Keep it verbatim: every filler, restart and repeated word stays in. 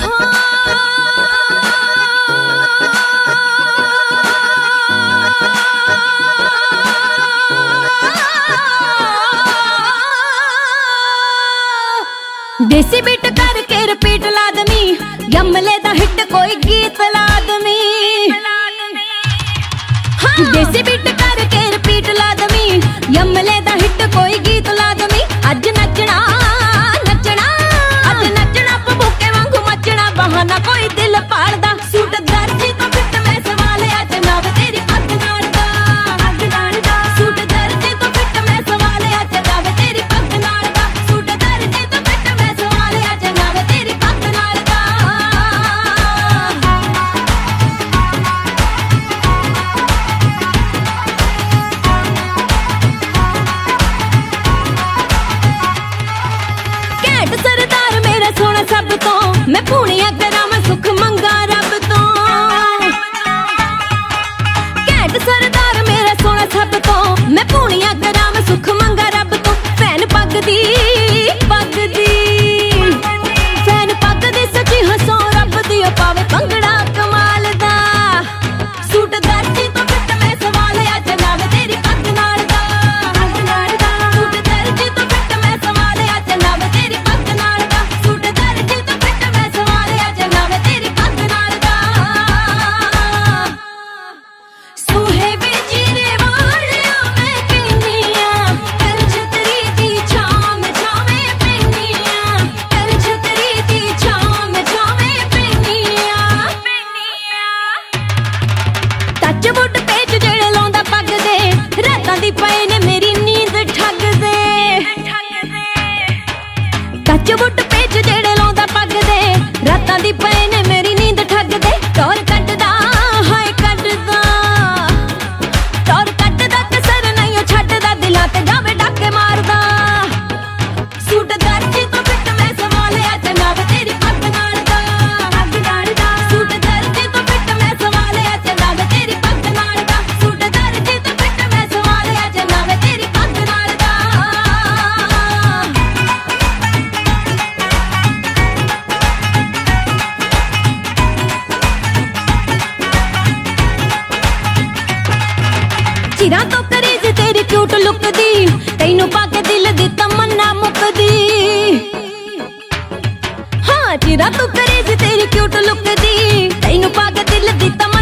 देसी बीट करके रिपीट लादमी, यमले दा हिट कोई गीत लादमी। हाँ। देसी बीट करके रिपीट लादमी, यमले दा हिट कोई गीत लादमी। अज नचना नचना अज नचना पबूके वांगू मचना, बहाना कोई दिल पाड़दा। सूट दर्जी तो फिट मैं सवाले अज नव तेरी पग नाल दा, पग नाल दा। सूट दर्जी तो फिट मैं सवाले अज नव तेरी पग नाल दा। सूट दर्जी तो फिट मैं सवाले अज नव तेरी पग नाल दा। घैंट सरदार मेरा सोना सब तो, मैं पूनिया करा मैं सुख मंगा रब तो। घैंट सरदार मेरा सोना सब तो, मैं पूनिया करा मैं सुख मंगा रब तो। भैन पग दी पग दी भैन पग दी सची हसो रब दी, पावे भंगड़ा कमाल दा। सूट दर्जी तो फिट मैं सवाले अज नव तेरी पग नाल दा, पग नाल दा। सूट दर्जी तो फिट मैं सवाले अज नव तेरी पग नाल दा। सूट दर्जी तो फिट मैं सवाले अज नव तेरी पग नाल दा। सोहे बेचिरे वालिया मैं कहनिया, कर छतरी दी छाम छावे पैनिया। कर छतरी दी छाम छावे पैनिया। टच वुड पेच जेड़े लाउंदा पग दे, रातां दी पए ने मेरी नींद ठग दे। टच वुड पेच जेड़े लाउंदा पग दे, रातां दी पए ने मेरी नींद ठग दे। टौर कटदा हाय कटदा, टौर कटदा कसर नहीं ओ छड्डदा, दिलां ते जावे डाके मारदा। सूट दर्जी तो फिट मैं सवाले अज नव तेरी पग नाल दा, पग नाल दा। सूट दर्जी तो फिट मैं सवाले अज नव तेरी पग नाल दा। सूट दर्जी तो फिट मैं सवाले अज नव तेरी पग नाल दा। चिरां तो करीज तेरी क्यूट लुक दी, तैनू पाके दिल दी तमन्ना मुकदी। हाँ चिरां तो करीज तेरी क्यूट लुक दी, तैनू पाके दिल दी तमन्ना